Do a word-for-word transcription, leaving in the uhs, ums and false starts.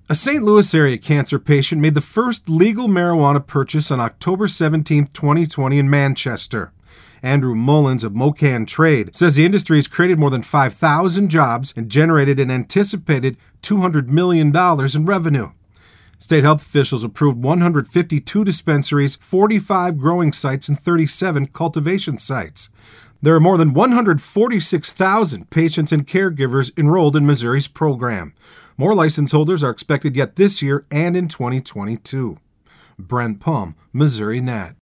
A Saint Louis area cancer patient made the first legal marijuana purchase on October seventeenth, twenty twenty in Manchester. Andrew Mullins of Mocan Trade says the industry has created more than five thousand jobs and generated an anticipated two hundred million dollars in revenue. State health officials approved one hundred fifty-two dispensaries, forty-five growing sites, and thirty-seven cultivation sites. There are more than one hundred forty-six thousand patients and caregivers enrolled in Missouri's program. More license holders are expected yet this year and in twenty twenty-two. Brent Palm, Missouri Net.